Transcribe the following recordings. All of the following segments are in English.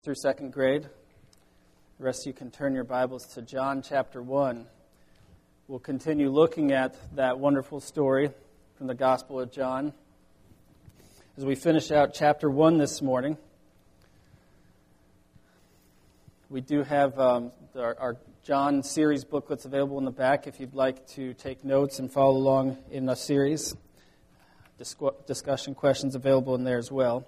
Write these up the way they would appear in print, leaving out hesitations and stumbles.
Through second grade. The rest of you can turn your Bibles to John chapter 1. We'll continue looking at that wonderful story from the Gospel of John as we finish out chapter 1 this morning. We do have our John series booklets available in the back if you'd like to take notes and follow along in a series. Discussion questions available in there as well.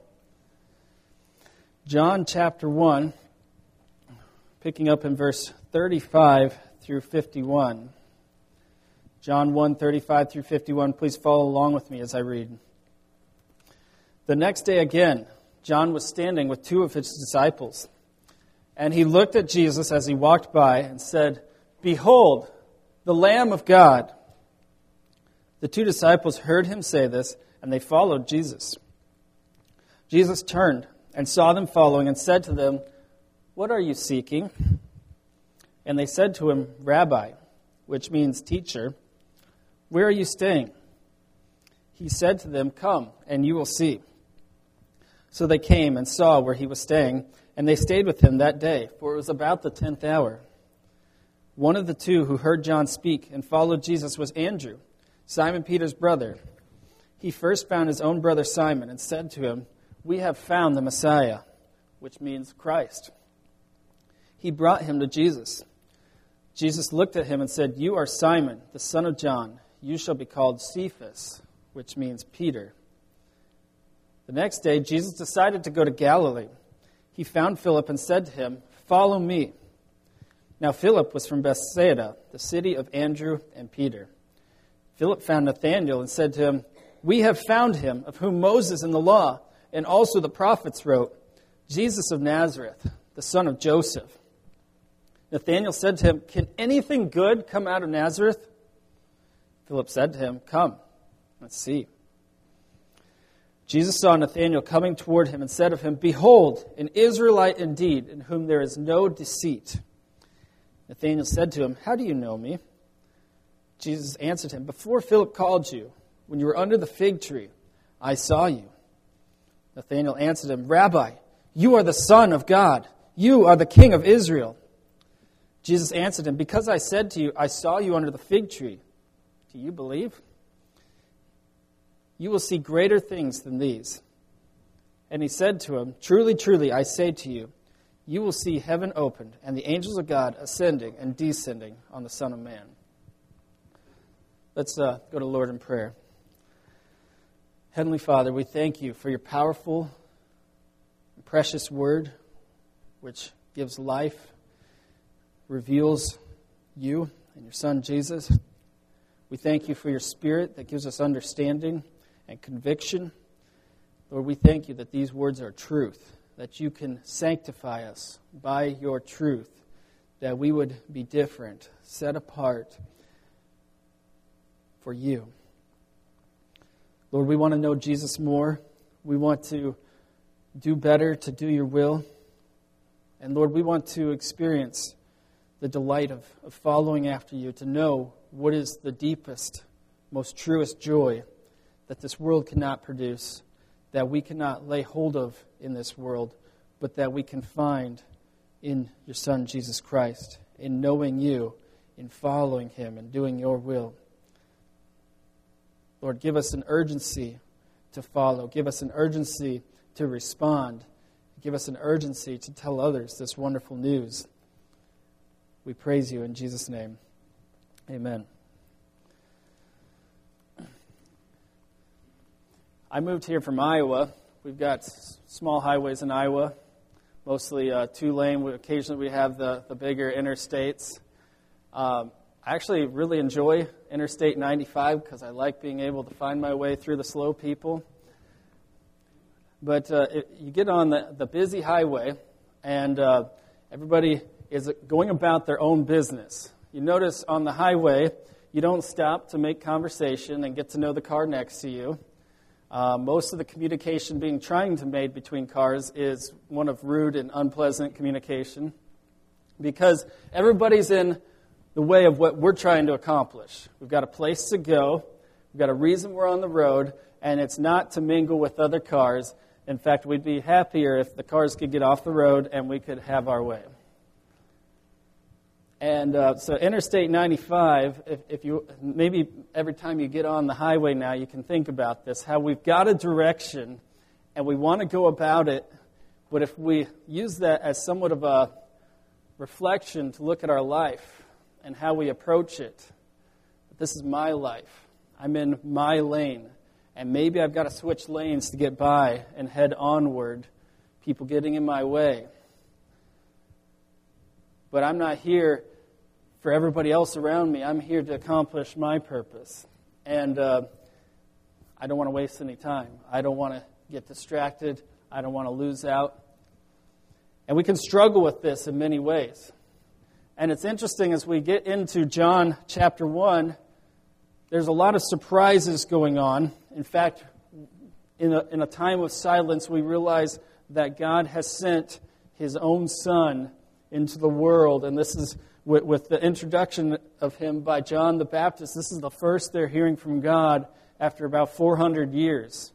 John chapter 1, picking up in verse 35 through 51. John 1, 35 through 51. Please follow along with me as I read. The next day again, John was standing with two of his disciples. And he looked at Jesus as he walked by and said, "Behold, the Lamb of God." The two disciples heard him say this, and they followed Jesus. Jesus turned and saw them following, and said to them, "What are you seeking?" And they said to him, "Rabbi," which means teacher, "where are you staying?" He said to them, "Come, and you will see." So they came and saw where he was staying, and they stayed with him that day, for it was about the 10th hour. One of the two who heard John speak and followed Jesus was Andrew, Simon Peter's brother. He first found his own brother Simon and said to him, "We have found the Messiah," which means Christ. He brought him to Jesus. Jesus looked at him and said, "You are Simon, the son of John. You shall be called Cephas," which means Peter. The next day, Jesus decided to go to Galilee. He found Philip and said to him, "Follow me." Now Philip was from Bethsaida, the city of Andrew and Peter. Philip found Nathanael and said to him, "We have found him, of whom Moses in the law and also the prophets wrote, Jesus of Nazareth, the son of Joseph." Nathanael said to him, "Can anything good come out of Nazareth?" Philip said to him, "Come, let's see." Jesus saw Nathanael coming toward him and said of him, "Behold, an Israelite indeed, in whom there is no deceit." Nathanael said to him, "How do you know me?" Jesus answered him, "Before Philip called you, when you were under the fig tree, I saw you." Nathanael answered him, "Rabbi, you are the Son of God. You are the King of Israel." Jesus answered him, "Because I said to you, I saw you under the fig tree, do you believe? You will see greater things than these." And he said to him, "Truly, truly, I say to you, you will see heaven opened and the angels of God ascending and descending on the Son of Man." Let's go to Lord in prayer. Heavenly Father, we thank you for your powerful and precious word, which gives life, reveals you and your Son, Jesus. We thank you for your Spirit that gives us understanding and conviction. Lord, we thank you that these words are truth, that you can sanctify us by your truth, that we would be different, set apart for you. Lord, we want to know Jesus more. We want to do better, to do your will. And Lord, we want to experience the delight of following after you, to know what is the deepest, most truest joy that this world cannot produce, that we cannot lay hold of in this world, but that we can find in your Son, Jesus Christ, in knowing you, in following him, and doing your will. Lord, give us an urgency to follow. Give us an urgency to respond. Give us an urgency to tell others this wonderful news. We praise you in Jesus' name. Amen. I moved here from Iowa. We've got small highways in Iowa, mostly two-lane. Occasionally we have the bigger interstates. I actually really enjoy Interstate 95 because I like being able to find my way through the slow people. But you get on the busy highway, and everybody is going about their own business. You notice on the highway, you don't stop to make conversation and get to know the car next to you. Most of the communication being trying to made between cars is one of rude and unpleasant communication because everybody's in the way of what we're trying to accomplish. We've got a place to go. We've got a reason we're on the road, and it's not to mingle with other cars. In fact, we'd be happier if the cars could get off the road and we could have our way. And so Interstate 95, if you maybe every time you get on the highway now, you can think about this, how we've got a direction and we want to go about it, but if we use that as somewhat of a reflection to look at our life and how we approach it, this is my life. I'm in my lane, and maybe I've got to switch lanes to get by and head onward, people getting in my way. But I'm not here for everybody else around me. I'm here to accomplish my purpose. And I don't want to waste any time. I don't want to get distracted. I don't want to lose out. And we can struggle with this in many ways. And it's interesting as we get into John chapter 1, there's a lot of surprises going on. In fact, in a time of silence, we realize that God has sent His own Son into the world. And this is with the introduction of Him by John the Baptist. This is the first they're hearing from God after about 400 years.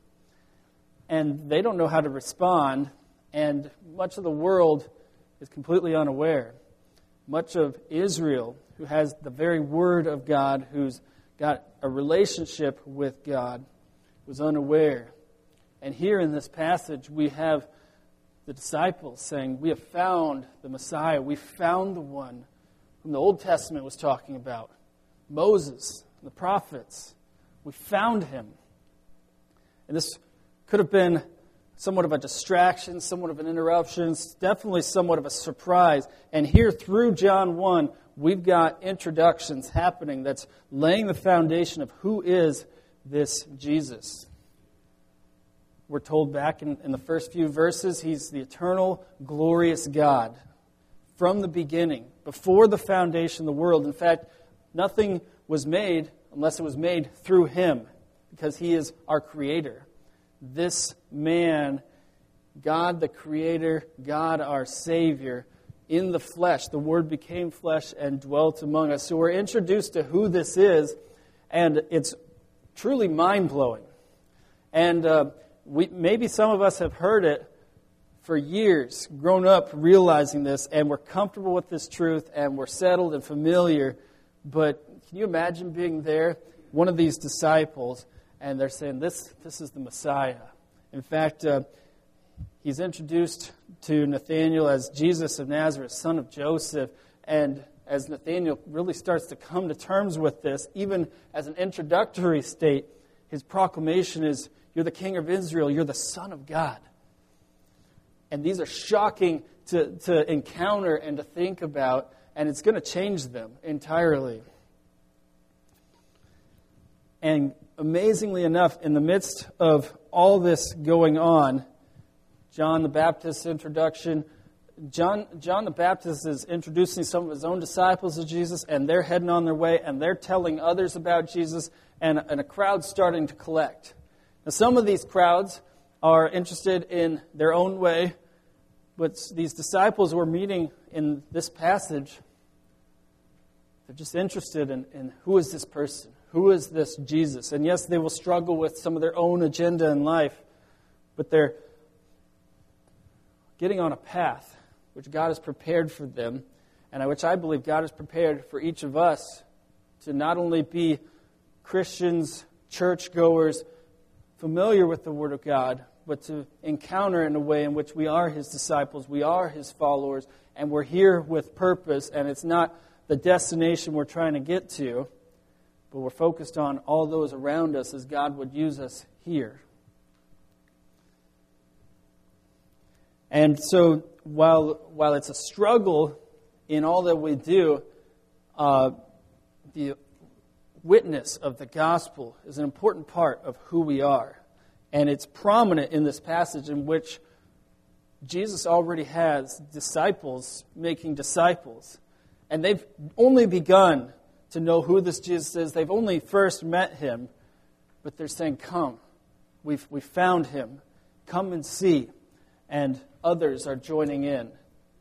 And they don't know how to respond. And much of the world is completely unaware. Much of Israel, who has the very Word of God, who's got a relationship with God, was unaware. And here in this passage, we have the disciples saying, we have found the Messiah. We found the one whom the Old Testament was talking about. Moses, the prophets. We found him. And this could have been somewhat of a distraction, somewhat of an interruption, definitely somewhat of a surprise. And here through John 1, we've got introductions happening that's laying the foundation of who is this Jesus. We're told back in the first few verses, He's the eternal, glorious God from the beginning, before the foundation of the world. In fact, nothing was made unless it was made through Him, because He is our Creator. This man, God the Creator, God our Savior, in the flesh, the Word became flesh and dwelt among us. So we're introduced to who this is, and it's truly mind-blowing. And maybe some of us have heard it for years, grown up realizing this, and we're comfortable with this truth, and we're settled and familiar. But can you imagine being there, one of these disciples, and they're saying, this is the Messiah. In fact, He's introduced to Nathanael as Jesus of Nazareth, son of Joseph. And as Nathanael really starts to come to terms with this, even as an introductory state, his proclamation is, you're the King of Israel, you're the Son of God. And these are shocking to encounter and to think about, and it's going to change them entirely. And amazingly enough, in the midst of all this going on, John the Baptist's introduction, John the Baptist is introducing some of his own disciples to Jesus, and they're heading on their way, and they're telling others about Jesus, and a crowd's starting to collect. Now, some of these crowds are interested in their own way, but these disciples we're meeting in this passage, they're just interested in who is this person? Who is this Jesus? And yes, they will struggle with some of their own agenda in life, but they're getting on a path which God has prepared for them, and which I believe God has prepared for each of us to not only be Christians, churchgoers, familiar with the Word of God, but to encounter in a way in which we are His disciples, we are His followers, and we're here with purpose, and it's not the destination we're trying to get to, but we're focused on all those around us as God would use us here. And so while it's a struggle in all that we do, the witness of the gospel is an important part of who we are. And it's prominent in this passage in which Jesus already has disciples making disciples. And they've only begun to know who this Jesus is. They've only first met Him. But they're saying, come, we've found Him. Come and see. And others are joining in.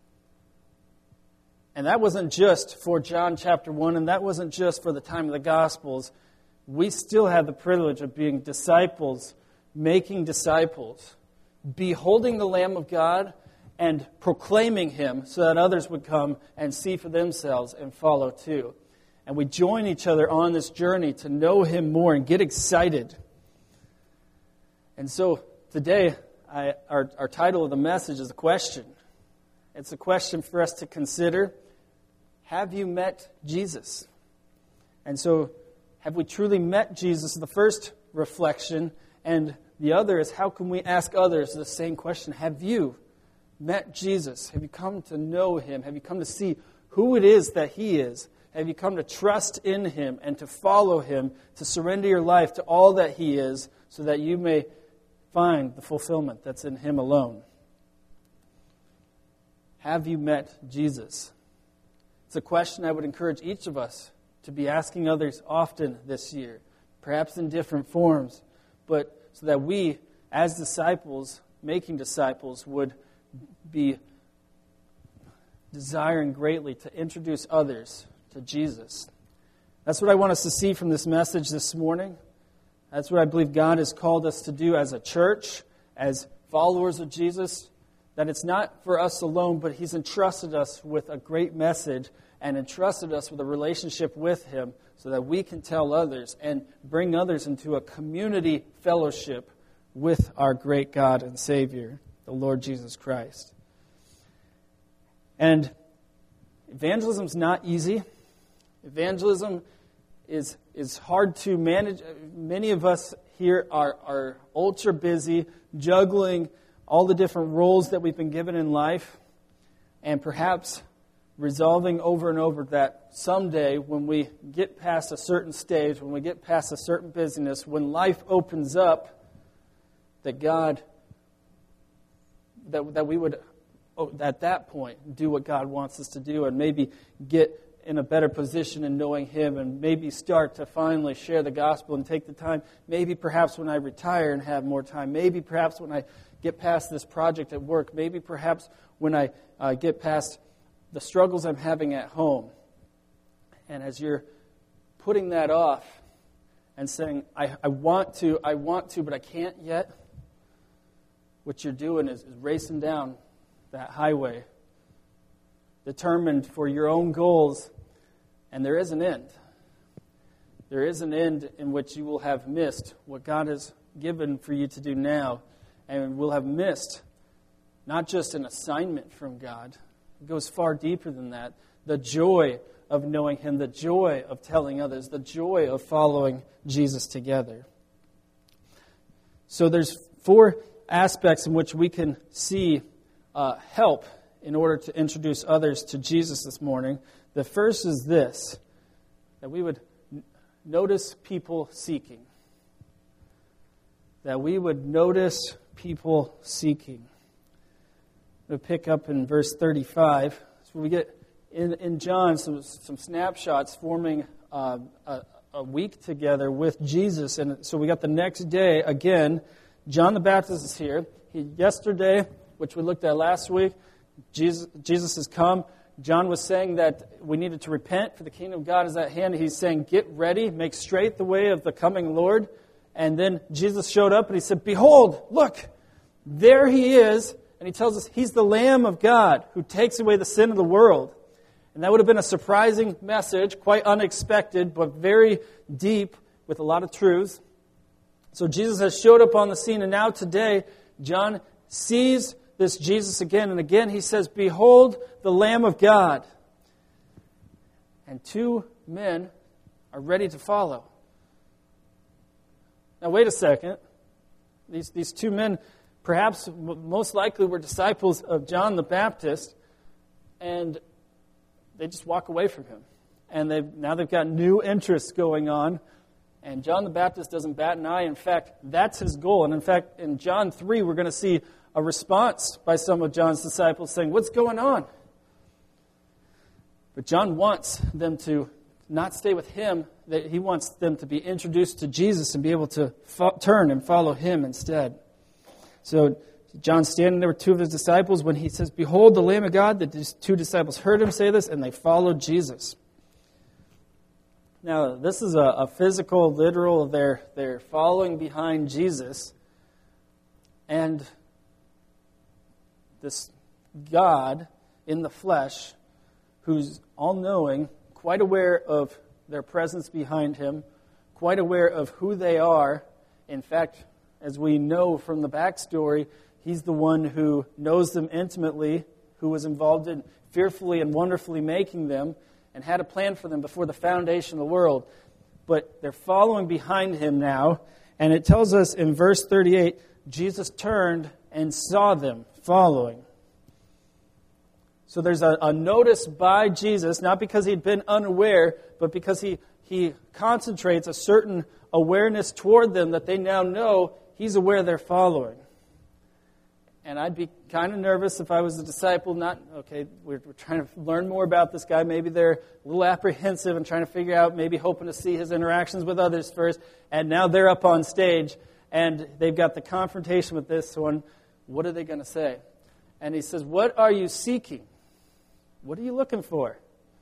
And that wasn't just for John chapter 1, and that wasn't just for the time of the Gospels. We still have the privilege of being disciples, making disciples, beholding the Lamb of God and proclaiming Him so that others would come and see for themselves and follow too. And we join each other on this journey to know Him more and get excited. And so today, our title of the message is a question. It's a question for us to consider. Have you met Jesus? And so, have we truly met Jesus? The first reflection. And the other is, how can we ask others the same question? Have you met Jesus? Have you come to know Him? Have you come to see who it is that He is? Have you come to trust in Him and to follow Him, to surrender your life to all that He is, so that you may find the fulfillment that's in Him alone? Have you met Jesus? It's a question I would encourage each of us to be asking others often this year, perhaps in different forms, but so that we, as disciples, making disciples, would be desiring greatly to introduce others to Jesus. That's what I want us to see from this message this morning. That's what I believe God has called us to do as a church, as followers of Jesus, that it's not for us alone, but He's entrusted us with a great message and entrusted us with a relationship with Him so that we can tell others and bring others into a community fellowship with our great God and Savior, the Lord Jesus Christ. And evangelism is not easy. Evangelism is hard to manage. Many of us here are ultra busy, juggling all the different roles that we've been given in life, and perhaps resolving over and over that someday when we get past a certain stage, when we get past a certain busyness, when life opens up, that God, that we would, at that point, do what God wants us to do and maybe get in a better position in knowing Him and maybe start to finally share the gospel and take the time. Maybe perhaps when I retire and have more time. Maybe perhaps when I get past this project at work. Maybe perhaps when I get past the struggles I'm having at home. And as you're putting that off and saying, I want to, but I can't yet, what you're doing is racing down that highway, determined for your own goals, and there is an end. There is an end in which you will have missed what God has given for you to do now, and will have missed not just an assignment from God. It goes far deeper than that. The joy of knowing Him, the joy of telling others, the joy of following Jesus together. So there's 4 aspects in which we can see help in order to introduce others to Jesus this morning. The first is this, that we would notice people seeking. That we would notice people seeking. We'll pick up in verse 35. So we get in John some snapshots forming a week together with Jesus. And so we got the next day, again, John the Baptist is here. Yesterday, which we looked at last week, Jesus has come. John was saying that we needed to repent, for the kingdom of God is at hand. He's saying, get ready, make straight the way of the coming Lord. And then Jesus showed up and He said, behold, look, there He is. And He tells us He's the Lamb of God who takes away the sin of the world. And that would have been a surprising message, quite unexpected, but very deep with a lot of truth. So Jesus has showed up on the scene, and now today, John sees this Jesus again, and again he says, behold the Lamb of God. And 2 men are ready to follow. Now wait a second. These 2 men perhaps most likely were disciples of John the Baptist, and they just walk away from him. And now they've got new interests going on, and John the Baptist doesn't bat an eye. In fact, that's his goal. And in fact, in John 3, we're going to see a response by some of John's disciples saying, what's going on? But John wants them to not stay with him, that he wants them to be introduced to Jesus and be able to turn and follow Him instead. So John's standing there with 2 of his disciples. When he says, behold the Lamb of God, the 2 disciples heard him say this, and they followed Jesus. Now, this is a physical, literal, they're following behind Jesus. And this God in the flesh who's all-knowing, quite aware of their presence behind him, quite aware of who they are. In fact, as we know from the backstory, he's the one who knows them intimately, who was involved in fearfully and wonderfully making them, and had a plan for them before the foundation of the world. But they're following behind him now, and it tells us in verse 38, Jesus turned and saw them following. So there's a notice by Jesus, not because he'd been unaware, but because he concentrates a certain awareness toward them that they now know he's aware they're following. And I'd be kind of nervous if I was a disciple, we're trying to learn more about this guy. Maybe they're a little apprehensive and trying to figure out, maybe hoping to see his interactions with others first. And now they're up on stage, and they've got the confrontation with this one. What are they going to say? And he says, what are you seeking? What are you looking for?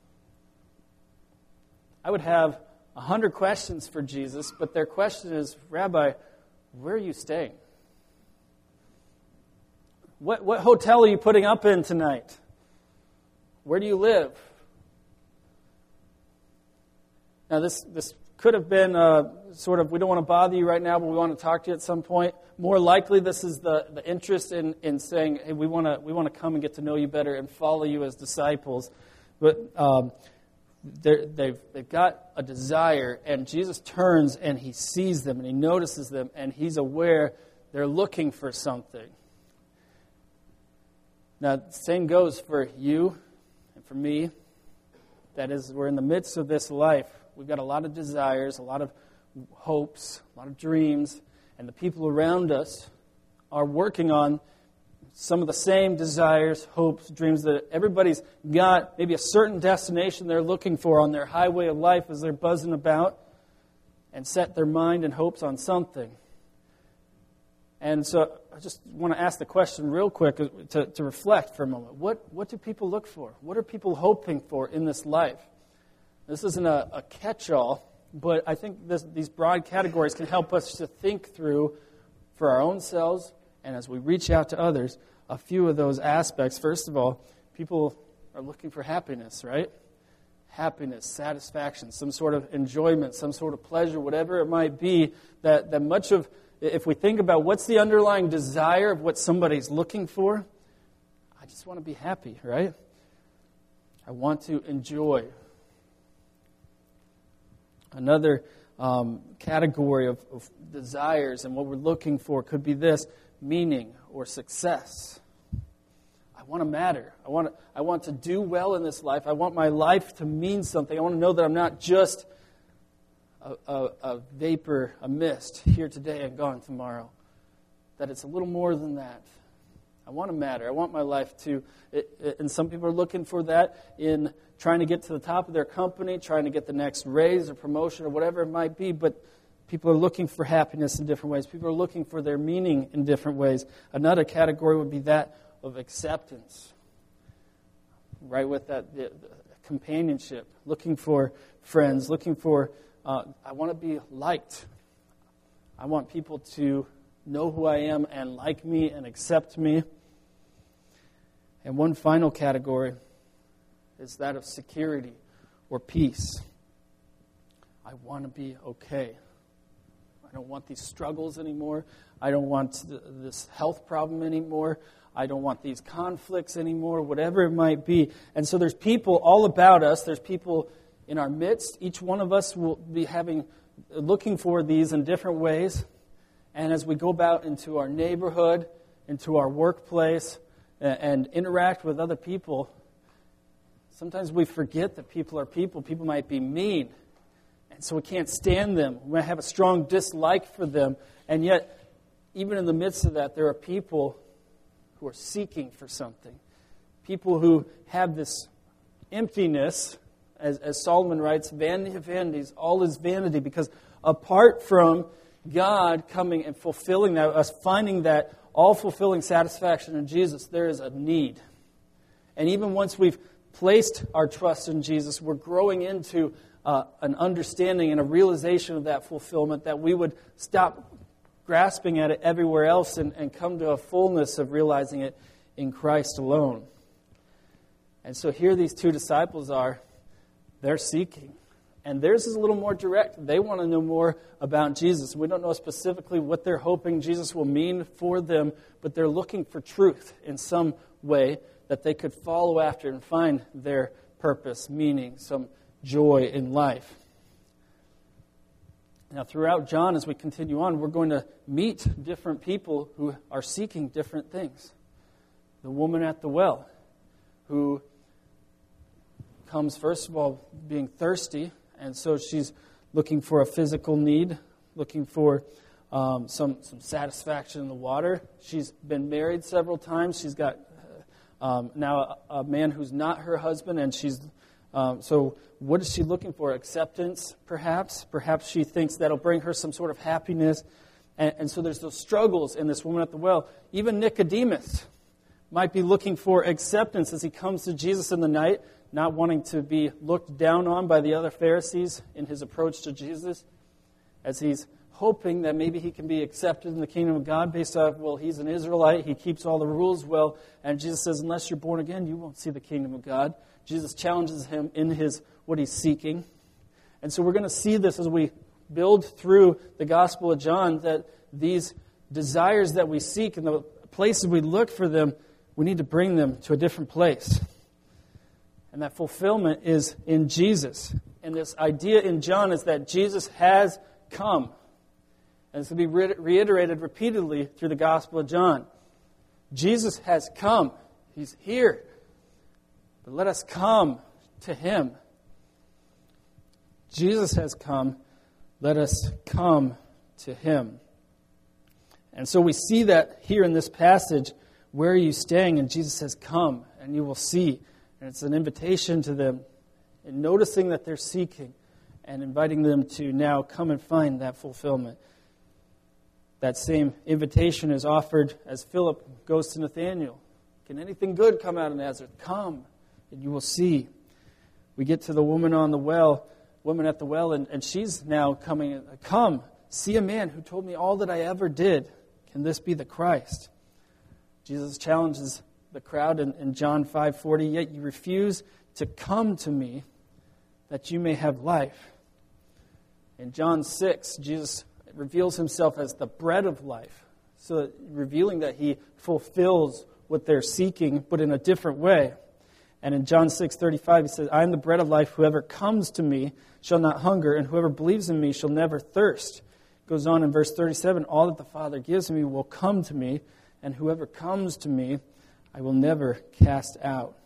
I would have 100 questions for Jesus, but their question is, Rabbi, where are you staying? What hotel are you putting up in tonight? Where do you live? Now, this could have been we don't want to bother you right now, but we want to talk to you at some point. More likely, this is the interest in saying, hey, we want to come and get to know you better and follow you as disciples. But they've got a desire, and Jesus turns and he sees them and he notices them, and he's aware they're looking for something. Now, the same goes for you and for me. That is, we're in the midst of this life. We've got a lot of desires, a lot of hopes, a lot of dreams, and the people around us are working on some of the same desires, hopes, dreams that everybody's got. Maybe a certain destination they're looking for on their highway of life as they're buzzing about and set their mind and hopes on something. And so I just want to ask the question real quick to reflect for a moment. What do people look for? What are people hoping for in this life? This isn't a catch-all, but I think these broad categories can help us to think through for our own selves and as we reach out to others, a few of those aspects. First of all, people are looking for happiness, right? Happiness, satisfaction, some sort of enjoyment, some sort of pleasure, whatever it might be, that much of, if we think about what's the underlying desire of what somebody's looking for, I just want to be happy, right? I want to enjoy. Another category of desires and what we're looking for could be this: meaning or success. I want to matter. I want to do well in this life. I want my life to mean something. I want to know that I'm not just a vapor, a mist, here today and gone tomorrow. That it's a little more than that. I want to matter. I want my life to, and some people are looking for that in trying to get to the top of their company, trying to get the next raise or promotion or whatever it might be, but people are looking for happiness in different ways. People are looking for their meaning in different ways. Another category would be that of acceptance, right, with that the companionship, looking for friends, looking for, I want to be liked. I want people to know who I am and like me and accept me. And one final category is that of security or peace. I want to be okay. I don't want these struggles anymore. I don't want this health problem anymore. I don't want these conflicts anymore, whatever it might be. And so there's people all about us. There's people in our midst. Each one of us will be looking for these in different ways. And as we go about into our neighborhood, into our workplace, and interact with other people, sometimes we forget that people are people. People might be mean, and so we can't stand them. We might have a strong dislike for them. And yet, even in the midst of that, there are people who are seeking for something. People who have this emptiness, as Solomon writes, vanity of vanities, all is vanity, because apart from God coming and fulfilling that, us finding that all-fulfilling satisfaction in Jesus, there is a need. And even once we've placed our trust in Jesus, we're growing into an understanding and a realization of that fulfillment, that we would stop grasping at it everywhere else and come to a fullness of realizing it in Christ alone. And so here these two disciples are, they're seeking. And theirs is a little more direct. They want to know more about Jesus. We don't know specifically what they're hoping Jesus will mean for them, but they're looking for truth in some way that they could follow after and find their purpose, meaning, some joy in life. Now, throughout John, as we continue on, we're going to meet different people who are seeking different things. The woman at the well, who comes, first of all, being thirsty, and so she's looking for a physical need, looking for some satisfaction in the water. She's been married several times. She's got now a man who's not her husband, and she's so what is she looking for? Acceptance, perhaps? Perhaps she thinks that'll bring her some sort of happiness. And so there's those struggles in this woman at the well. Even Nicodemus might be looking for acceptance as he comes to Jesus in the night, not wanting to be looked down on by the other Pharisees in his approach to Jesus, as he's hoping that maybe he can be accepted in the kingdom of God based off, well, he's an Israelite, he keeps all the rules well, and Jesus says, unless you're born again, you won't see the kingdom of God. Jesus challenges him in what he's seeking. And so we're going to see this as we build through the Gospel of John, that these desires that we seek and the places we look for them, we need to bring them to a different place. And that fulfillment is in Jesus. And this idea in John is that Jesus has come. And it's going to be reiterated repeatedly through the Gospel of John. Jesus has come. He's here. But let us come to Him. Jesus has come. Let us come to Him. And so we see that here in this passage. Where are you staying? And Jesus says, come, and you will see. And it's an invitation to them, and noticing that they're seeking, and inviting them to now come and find that fulfillment. That same invitation is offered as Philip goes to Nathanael. Can anything good come out of Nazareth? Come, and you will see. We get to the woman at the well, and she's now coming. Come, see a man who told me all that I ever did. Can this be the Christ? Jesus challenges the crowd in John 5:40, yet you refuse to come to me that you may have life. In John 6, Jesus reveals himself as the bread of life, so revealing that he fulfills what they're seeking, but in a different way. And in John 6:35, he says, I am the bread of life. Whoever comes to me shall not hunger, and whoever believes in me shall never thirst. Goes on in verse 37, all that the Father gives me will come to me, and whoever comes to me I will never cast out.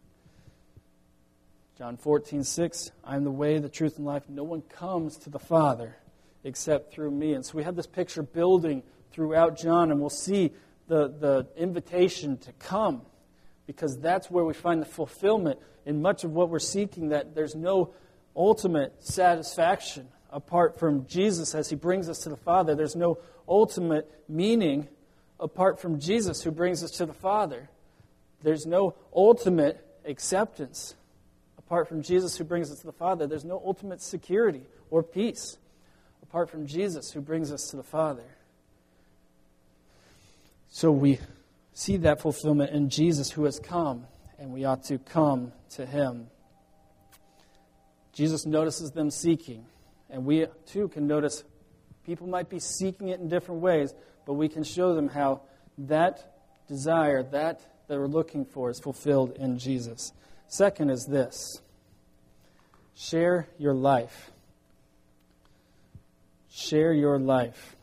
John 14:6, I am the way, the truth, and life. No one comes to the Father except through me. And so we have this picture building throughout John, and we'll see the invitation to come, because that's where we find the fulfillment in much of what we're seeking, that there's no ultimate satisfaction apart from Jesus as He brings us to the Father. There's no ultimate meaning apart from Jesus who brings us to the Father. There's no ultimate acceptance apart from Jesus who brings us to the Father. There's no ultimate security or peace apart from Jesus who brings us to the Father. So we see that fulfillment in Jesus who has come, and we ought to come to Him. Jesus notices them seeking, and we too can notice people might be seeking it in different ways, but we can show them how that desire, that we're looking for, is fulfilled in Jesus. Second is this: share your life. Share your life.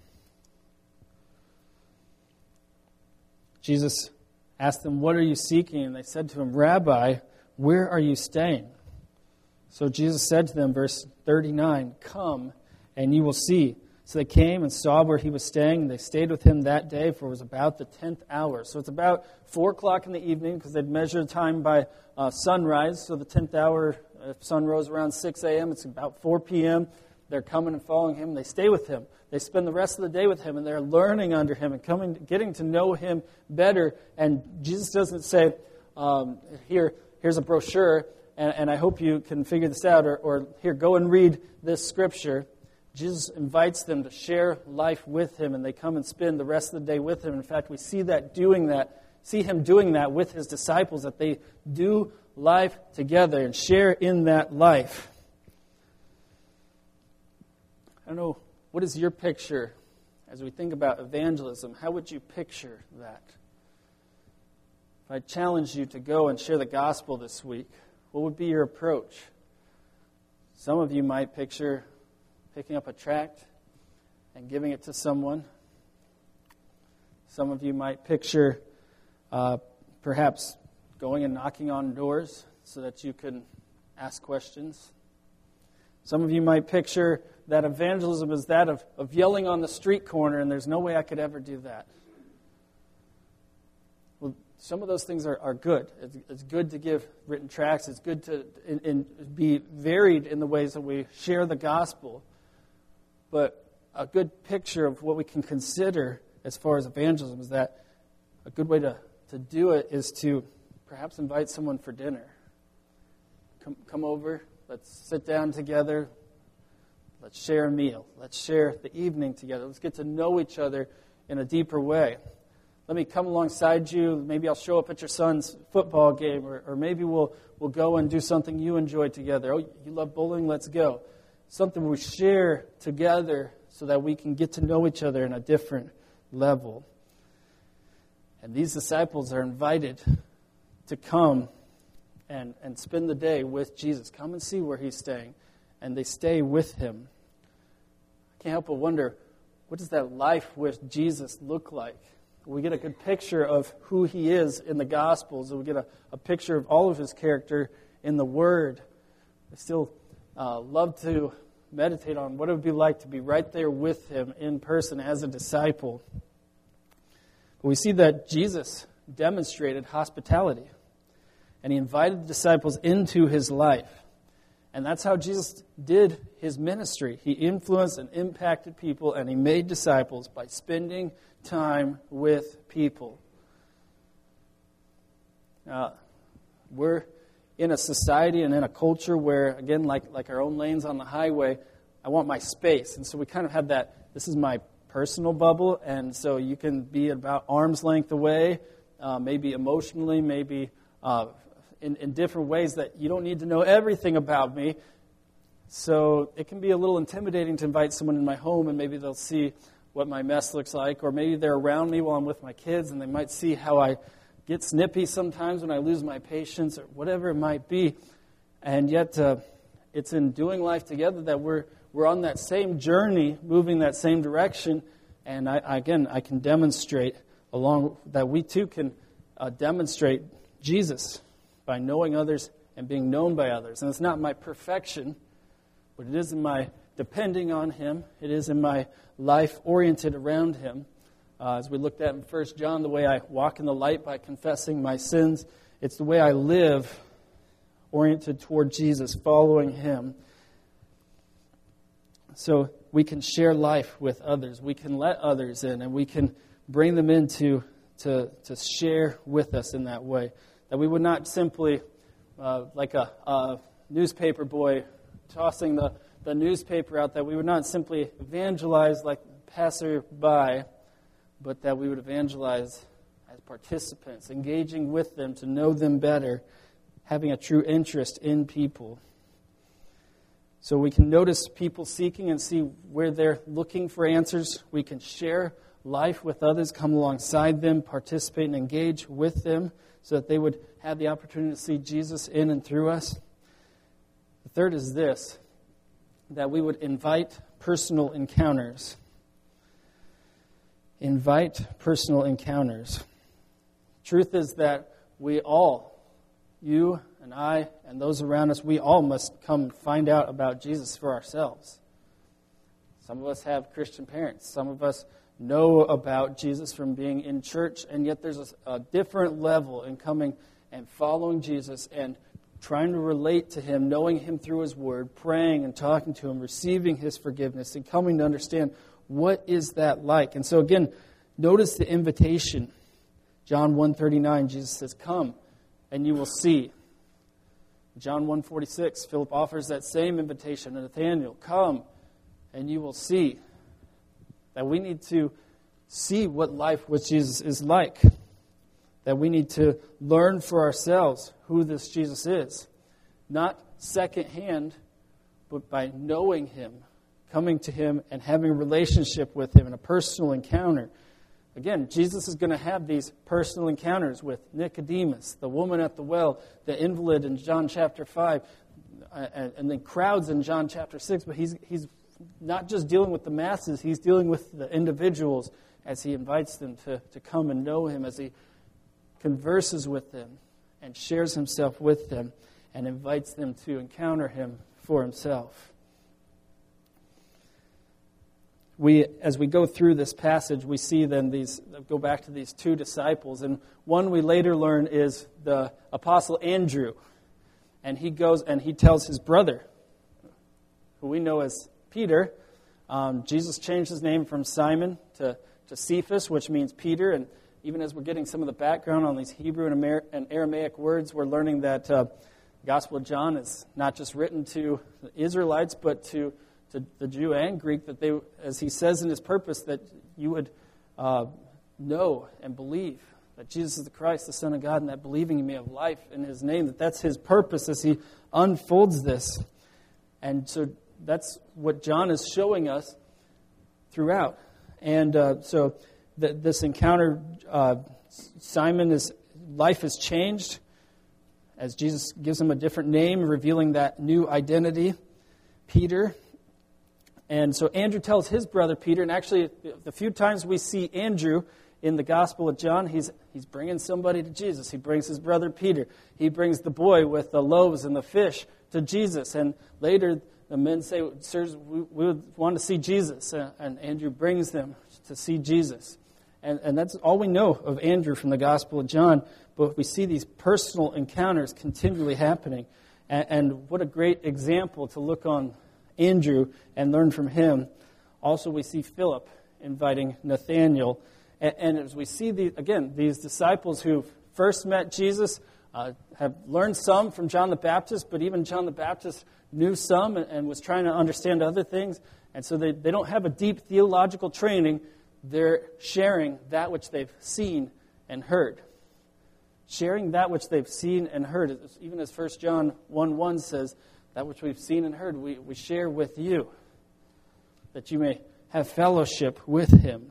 Jesus asked them, what are you seeking? And they said to him, Rabbi, where are you staying? So Jesus said to them, verse 39, come and you will see. So they came and saw where he was staying, and they stayed with him that day, for it was about the 10th hour. So it's about 4 o'clock in the evening, because they'd measured time by sunrise. So the 10th hour, if sun rose around 6 a.m., it's about 4 p.m. They're coming and following him. They stay with him. They spend the rest of the day with him, and they're learning under him and getting to know him better. And Jesus doesn't say, here's a brochure, and I hope you can figure this out, or here, go and read this scripture. Jesus invites them to share life with him, and they come and spend the rest of the day with him. In fact, we see that doing that see him doing that with his disciples, that they do life together and share in that life. I don't know, what is your picture as we think about evangelism? How would you picture that? If I challenged you to go and share the gospel this week, what would be your approach? Some of you might picture picking up a tract and giving it to someone. Some of you might picture perhaps going and knocking on doors so that you can ask questions. Some of you might picture that evangelism is that of yelling on the street corner, and there's no way I could ever do that. Well, some of those things are good. It's good to give written tracts. It's good to be varied in the ways that we share the gospel. But a good picture of what we can consider as far as evangelism is that a good way to do it is to perhaps invite someone for dinner. Come over. Let's sit down together. Let's share a meal. Let's share the evening together. Let's get to know each other in a deeper way. Let me come alongside you. Maybe I'll show up at your son's football game, or maybe we'll go and do something you enjoy together. Oh, you love bowling? Let's go. Something we share together so that we can get to know each other in a different level. And these disciples are invited to come and spend the day with Jesus. Come and see where he's staying. And they stay with him. I can't help but wonder, what does that life with Jesus look like? We get a good picture of who he is in the Gospels. And we get a picture of all of his character in the Word. I still love to meditate on what it would be like to be right there with him in person as a disciple. But we see that Jesus demonstrated hospitality. And he invited the disciples into his life. And that's how Jesus did his ministry. He influenced and impacted people, and he made disciples by spending time with people. We're in a society and in a culture where, again, like our own lanes on the highway, I want my space. And so we kind of have that, this is my personal bubble, and so you can be about arm's length away, maybe emotionally, maybe in different ways that you don't need to know everything about me. So it can be a little intimidating to invite someone in my home, and maybe they'll see what my mess looks like, or maybe they're around me while I'm with my kids, and they might see how I get snippy sometimes when I lose my patience, or whatever it might be. And yet it's in doing life together that we're on that same journey, moving that same direction. And I can demonstrate along that we too can demonstrate Jesus by knowing others and being known by others. And it's not my perfection, but it is in my depending on him. It is in my life oriented around him. As we looked at in 1 John, the way I walk in the light by confessing my sins, it's the way I live oriented toward Jesus, following him. So we can share life with others. We can let others in, and we can bring them into to share with us in that way. That we would not simply, like a newspaper boy tossing the newspaper out, that we would not simply evangelize like passerby, but that we would evangelize as participants, engaging with them to know them better, having a true interest in people. So we can notice people seeking and see where they're looking for answers. We can share life with others, come alongside them, participate and engage with them so that they would have the opportunity to see Jesus in and through us. The third is this, that we would invite personal encounters. Invite personal encounters. Truth is that we all, you and I and those around us, we all must come find out about Jesus for ourselves. Some of us have Christian parents. Some of us know about Jesus from being in church, and yet there's a different level in coming and following Jesus and trying to relate to him, knowing him through his word, praying and talking to him, receiving his forgiveness, and coming to understand what is that like. And so again, notice the invitation. John 1:39, Jesus says, "Come and you will see." John 1:46, Philip offers that same invitation to Nathanael, "Come and you will see." That we need to see what life with Jesus is like. that we need to learn for ourselves who this Jesus is. Not secondhand, but by knowing Him, coming to Him and having a relationship with Him in a personal encounter. Again, Jesus is going to have these personal encounters with Nicodemus, the woman at the well, the invalid in John chapter 5, and then crowds in John chapter 6. But he's not just dealing with the masses, He's dealing with the individuals as He invites them to come and know Him, as He converses with them and shares Himself with them and invites them to encounter Him for Himself. As we go through this passage, we see then go back to these two disciples. And one we later learn is the Apostle Andrew. And he goes and he tells his brother, who we know as Peter. Jesus changed his name from Simon to Cephas, which means Peter. And even as we're getting some of the background on these Hebrew and Aramaic words, we're learning that the Gospel of John is not just written to the Israelites, but to the Jew and Greek, that they, as he says in his purpose, that you would know and believe that Jesus is the Christ, the Son of God, and that believing you may have life in His name, that's His purpose as he unfolds this. And so that's what John is showing us throughout. And so this encounter, Simon's life is changed as Jesus gives him a different name, revealing that new identity, Peter. And so Andrew tells his brother Peter, and actually the few times we see Andrew in the Gospel of John, he's bringing somebody to Jesus. He brings his brother Peter. He brings the boy with the loaves and the fish to Jesus. And later the men say, "Sirs, we would want to see Jesus." And Andrew brings them to see Jesus. And that's all we know of Andrew from the Gospel of John. But we see these personal encounters continually happening. And what a great example to look on Andrew and learn from him. Also, we see Philip inviting Nathanael. And as we see, these disciples who first met Jesus have learned some from John the Baptist, but even John the Baptist knew some and was trying to understand other things. And so they don't have a deep theological training. They're sharing that which they've seen and heard. Sharing that which they've seen and heard. Even as 1 John 1:1 says, that which we've seen and heard, we share with you, that you may have fellowship with Him.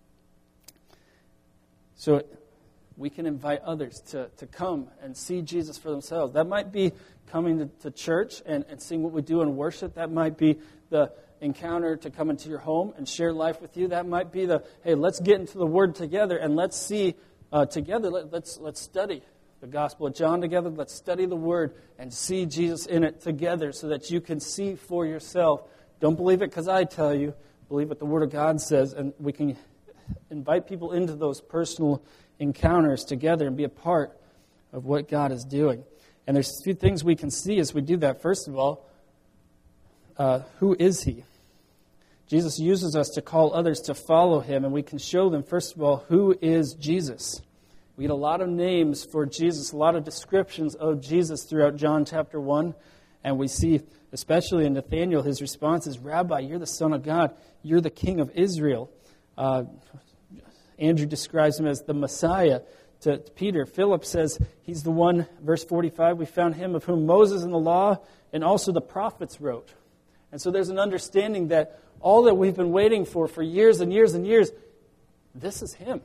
So we can invite others to come and see Jesus for themselves. That might be coming to church and seeing what we do in worship. That might be the encounter to come into your home and share life with you. That might be hey, let's get into the Word together and let's see together. Let's study the Gospel of John together. Let's study the Word and see Jesus in it together so that you can see for yourself. Don't believe it because I tell you. Believe what the Word of God says, and we can invite people into those personal encounters together and be a part of what God is doing. And there's a few things we can see as we do that. First of all, who is He? Jesus uses us to call others to follow Him, and we can show them, first of all, who is Jesus. We get a lot of names for Jesus, a lot of descriptions of Jesus throughout John chapter 1. And we see, especially in Nathanael, his response is, "Rabbi, you're the Son of God. You're the King of Israel." Andrew describes Him as the Messiah to Peter. Philip says he's the one, verse 45, "We found Him of whom Moses and the law and also the prophets wrote." And so there's an understanding that all that we've been waiting for years and years and years, this is Him.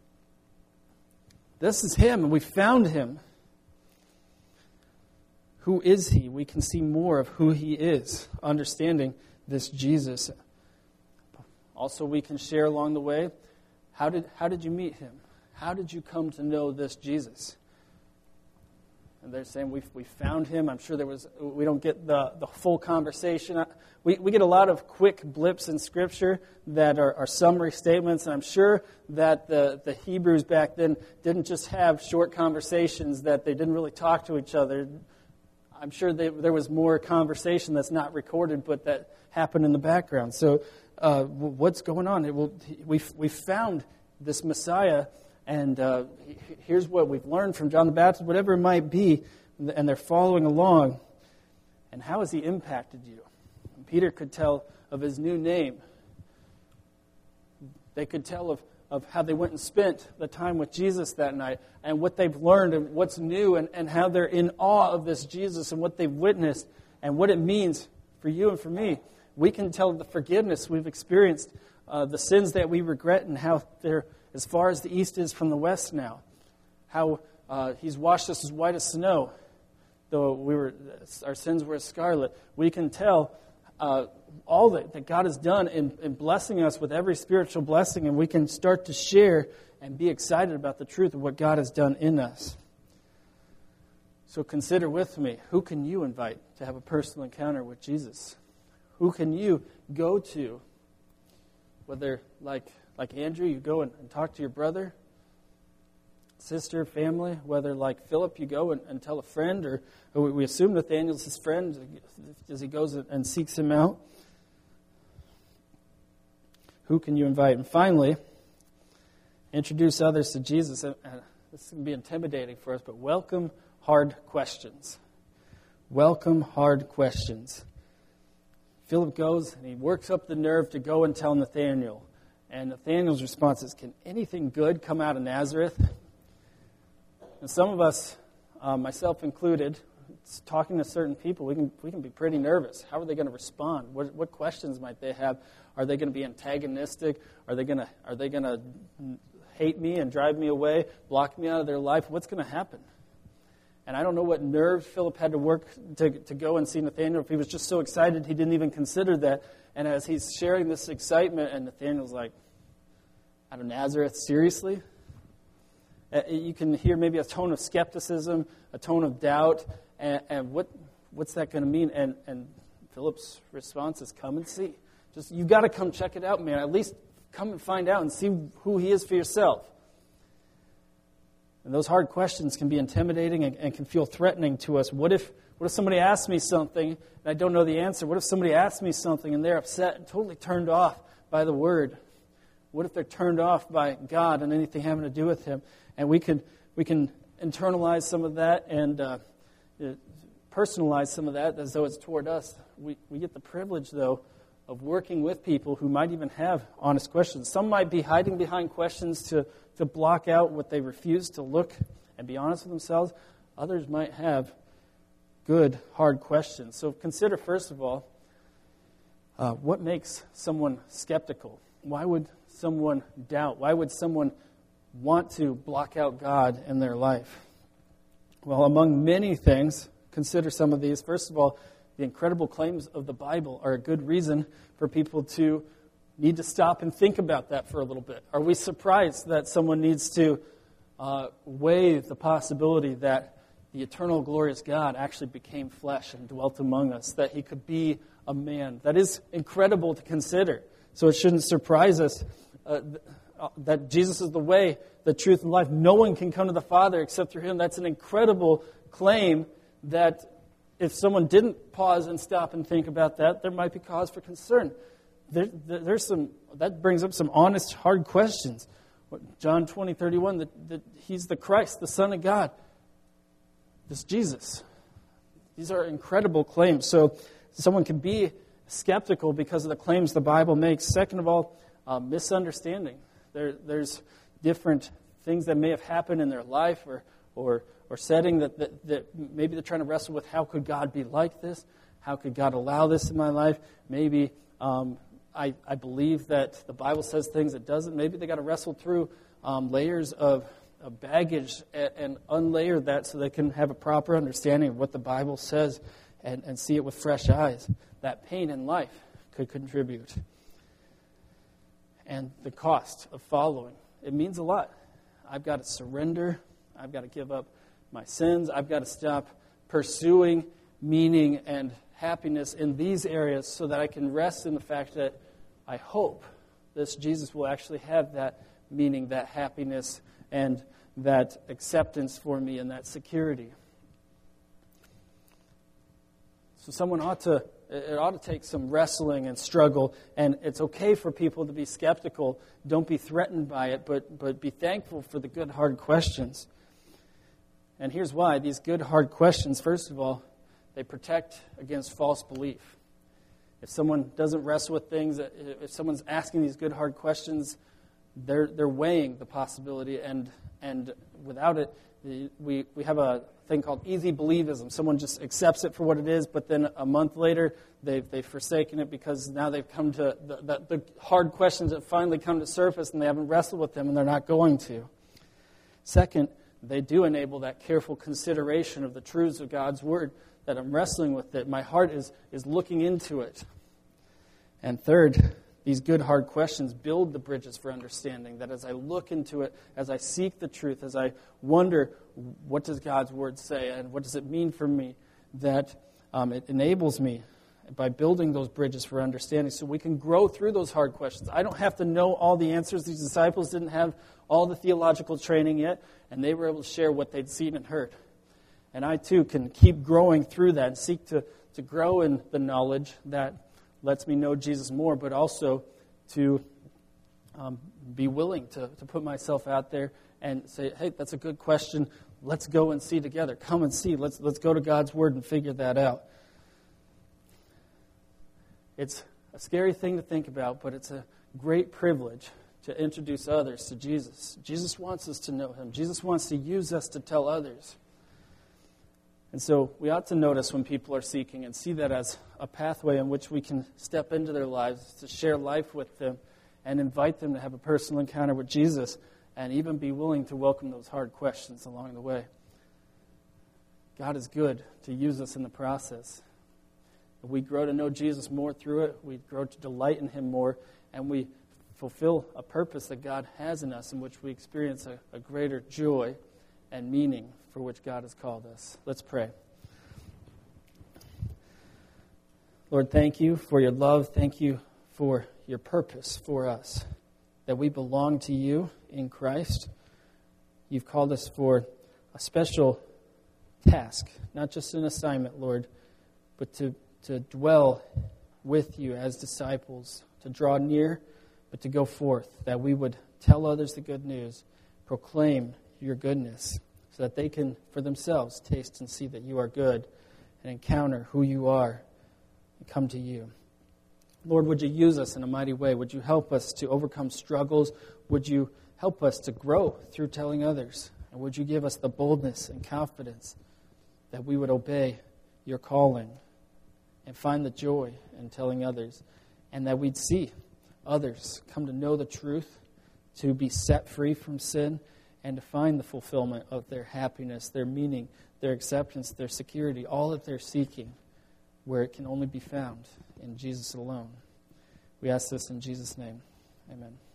This is Him, and we found Him. Who is He? We can see more of who He is, understanding this Jesus. Also, we can share along the way, how did you meet Him? How did you come to know this Jesus? And they're saying we found Him. I'm sure we don't get the full conversation. We get a lot of quick blips in Scripture that are summary statements. And I'm sure that the Hebrews back then didn't just have short conversations, that they didn't really talk to each other. I'm sure there was more conversation that's not recorded, but that happened in the background. So what's going on? We found this Messiah. And here's what we've learned from John the Baptist, whatever it might be, and they're following along. And how has He impacted you? And Peter could tell of His new name. They could tell of how they went and spent the time with Jesus that night and what they've learned and what's new and how they're in awe of this Jesus and what they've witnessed and what it means for you and for me. We can tell the forgiveness we've experienced, the sins that we regret, and how they're as far as the east is from the west now. How He's washed us as white as snow, though our sins were as scarlet. We can tell all that God has done in blessing us with every spiritual blessing, and we can start to share and be excited about the truth of what God has done in us. So consider with me, who can you invite to have a personal encounter with Jesus? Who can you go to? Whether, like Andrew, you go and talk to your brother, sister, family. Whether, like Philip, you go and tell a friend, or we assume Nathaniel's his friend as he goes and seeks him out. Who can you invite? And finally, introduce others to Jesus. This can be intimidating for us, but welcome hard questions. Welcome hard questions. Philip goes and he works up the nerve to go and tell Nathaniel. And Nathaniel's response is, can anything good come out of Nazareth? And some of us, myself included, talking to certain people, we can be pretty nervous. How are they going to respond? What questions might they have? Are they going to be antagonistic? Are they going to hate me and drive me away, block me out of their life? What's going to happen? And I don't know what nerves Philip had to work to go and see Nathaniel. If he was just so excited, he didn't even consider that. And as he's sharing this excitement, and Nathaniel's like, out of Nazareth, seriously? You can hear maybe a tone of skepticism, a tone of doubt, and what's that going to mean? And Philip's response is, come and see. You've got to come check it out, man. At least come and find out and see who he is for yourself. And those hard questions can be intimidating and can feel threatening to us. What if somebody asks me something and I don't know the answer? What if somebody asks me something and they're upset and totally turned off by the Word? What if they're turned off by God and anything having to do with Him? And we can internalize some of that and personalize some of that as though it's toward us. We get the privilege, though, of working with people who might even have honest questions. Some might be hiding behind questions to block out what they refuse to look and be honest with themselves. Others might have good, hard questions. So consider, first of all, what makes someone skeptical? Why would someone doubt? Why would someone want to block out God in their life? Well, among many things, consider some of these. First of all, the incredible claims of the Bible are a good reason for people to need to stop and think about that for a little bit. Are we surprised that someone needs to weigh the possibility that the eternal glorious God actually became flesh and dwelt among us, that He could be a man? That is incredible to consider. So it shouldn't surprise us that Jesus is the way, the truth, and life. No one can come to the Father except through Him. That's an incredible claim that if someone didn't pause and stop and think about that, there might be cause for concern. That brings up some honest, hard questions. John 20:31, that He's the Christ, the Son of God. This Jesus. These are incredible claims. So someone can be skeptical because of the claims the Bible makes. Second of all, misunderstanding. There's different things that may have happened in their life or setting that maybe they're trying to wrestle with. How could God be like this? How could God allow this in my life? Maybe I believe that the Bible says things it doesn't. Maybe they got to wrestle through layers of baggage and unlayer that so they can have a proper understanding of what the Bible says and see it with fresh eyes. That pain in life could contribute. And the cost of following. It means a lot. I've got to surrender. I've got to give up my sins. I've got to stop pursuing meaning and happiness in these areas so that I can rest in the fact that I hope this Jesus will actually have that meaning, that happiness, and that acceptance for me and that security. So someone ought to take some wrestling and struggle, and it's okay for people to be skeptical. Don't be threatened by it, but be thankful for the good, hard questions. And here's why. These good, hard questions, first of all, they protect against false belief. If someone doesn't wrestle with things, if someone's asking these good, hard questions, they're weighing the possibility, and without it, we have a thing called easy believism. Someone just accepts it for what it is, but then a month later, they've forsaken it because now they've come to the hard questions that finally come to surface, and they haven't wrestled with them, and they're not going to. Second, they do enable that careful consideration of the truths of God's Word, that I'm wrestling with it. My heart is looking into it. And third, these good, hard questions build the bridges for understanding, that as I look into it, as I seek the truth, as I wonder, what does God's Word say, and what does it mean for me, that it enables me by building those bridges for understanding so we can grow through those hard questions. I don't have to know all the answers. These disciples didn't have all the theological training yet, and they were able to share what they'd seen and heard. And I, too, can keep growing through that and seek to grow in the knowledge that lets me know Jesus more, but also to be willing to put myself out there and say, hey, that's a good question. Let's go and see together. Come and see. Let's go to God's Word and figure that out. It's a scary thing to think about, but it's a great privilege to introduce others to Jesus. Jesus wants us to know Him. Jesus wants to use us to tell others. And so we ought to notice when people are seeking and see that as a pathway in which we can step into their lives, to share life with them and invite them to have a personal encounter with Jesus, and even be willing to welcome those hard questions along the way. God is good to use us in the process. We grow to know Jesus more through it. We grow to delight in Him more, and we fulfill a purpose that God has in us, in which we experience a greater joy and meaning for which God has called us. Let's pray. Lord, thank you for your love. Thank you for your purpose for us, that we belong to you in Christ. You've called us for a special task, not just an assignment, Lord, but to dwell with you as disciples, to draw near, but to go forth, that we would tell others the good news, proclaim your goodness, so that they can, for themselves, taste and see that you are good and encounter who you are and come to you. Lord, would you use us in a mighty way? Would you help us to overcome struggles? Would you help us to grow through telling others? And would you give us the boldness and confidence that we would obey your calling and find the joy in telling others, and that we'd see others come to know the truth, to be set free from sin, and to find the fulfillment of their happiness, their meaning, their acceptance, their security, all that they're seeking, where it can only be found in Jesus alone. We ask this in Jesus' name. Amen.